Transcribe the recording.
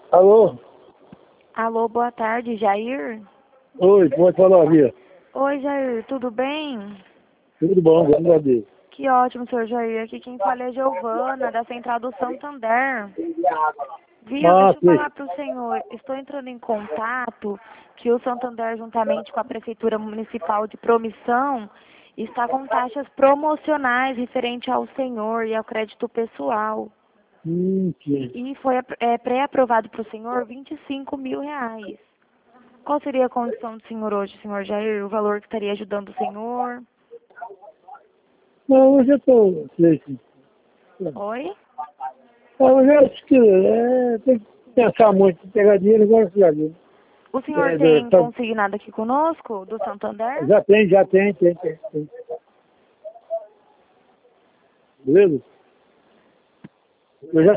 Alô? Alô, boa tarde, Jair? Oi, pode falar, Via. Oi, Jair, tudo bem? Tudo bom, graças a Deus. Que ótimo, senhor Jair. Aqui quem fala é Giovana, da Central do Santander. Viu? Ah, Deixa eu sei. falar para o senhor. Estou entrando em contato que o Santander, juntamente com a Prefeitura Municipal de Promissão, está com taxas promocionais referente ao senhor e ao crédito pessoal. Sim. E foi pré-aprovado para o senhor R$ 25.000. Qual seria a condição do senhor hoje, senhor Jair? O valor que estaria ajudando o senhor? Não, hoje eu tô... Sei, sim. Oi? Hoje eu acho que tem que pensar muito, pegar dinheiro agora, filho. O senhor É, tem consignado aqui conosco, do Santander? já tem. Beleza? Eu já